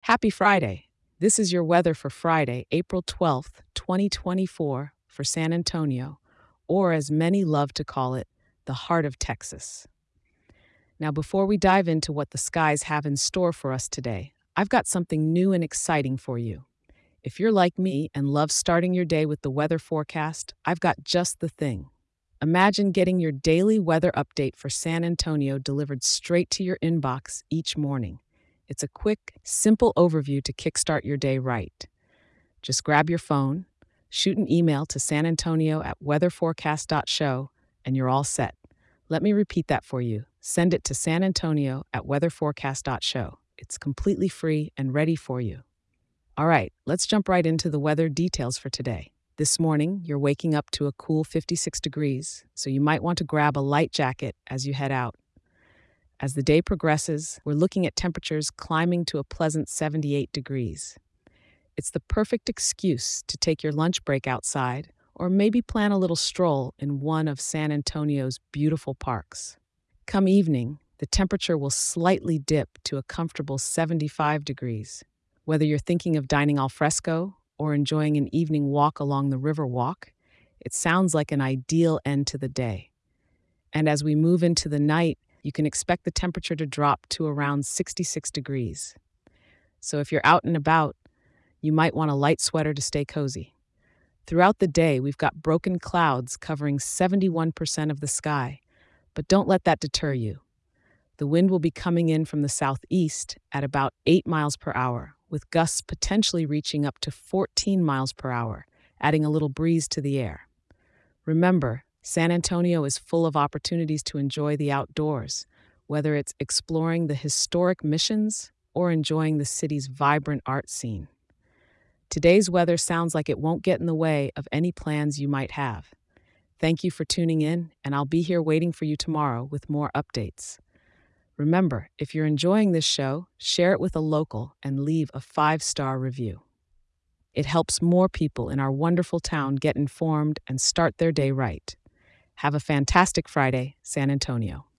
Happy Friday. This is your weather for Friday, April 12th, 2024, for San Antonio, or as many love to call it, the heart of Texas. Now, before we dive into what the skies have in store for us today, I've got something new and exciting for you. If you're like me and love starting your day with the weather forecast, I've got just the thing. Imagine getting your daily weather update for San Antonio delivered straight to your inbox each morning. It's a quick, simple overview to kickstart your day right. Just grab your phone, shoot an email to sanantonio@weatherforecast.show, and you're all set. Let me repeat that for you. Send it to sanantonio@weatherforecast.show. It's completely free and ready for you. All right, let's jump right into the weather details for today. This morning, you're waking up to a cool 56 degrees, so you might want to grab a light jacket as you head out. As the day progresses, we're looking at temperatures climbing to a pleasant 78 degrees. It's the perfect excuse to take your lunch break outside or maybe plan a little stroll in one of San Antonio's beautiful parks. Come evening, the temperature will slightly dip to a comfortable 75 degrees. Whether you're thinking of dining al fresco or enjoying an evening walk along the river walk, it sounds like an ideal end to the day. And as we move into the night, you can expect the temperature to drop to around 66 degrees. So if you're out and about, you might want a light sweater to stay cozy. Throughout the day, we've got broken clouds covering 71% of the sky, but don't let that deter you. The wind will be coming in from the southeast at about 8 miles per hour, with gusts potentially reaching up to 14 miles per hour, adding a little breeze to the air. Remember, San Antonio is full of opportunities to enjoy the outdoors, whether it's exploring the historic missions or enjoying the city's vibrant art scene. Today's weather sounds like it won't get in the way of any plans you might have. Thank you for tuning in, and I'll be here waiting for you tomorrow with more updates. Remember, if you're enjoying this show, share it with a local and leave a 5-star review. It helps more people in our wonderful town get informed and start their day right. Have a fantastic Friday, San Antonio.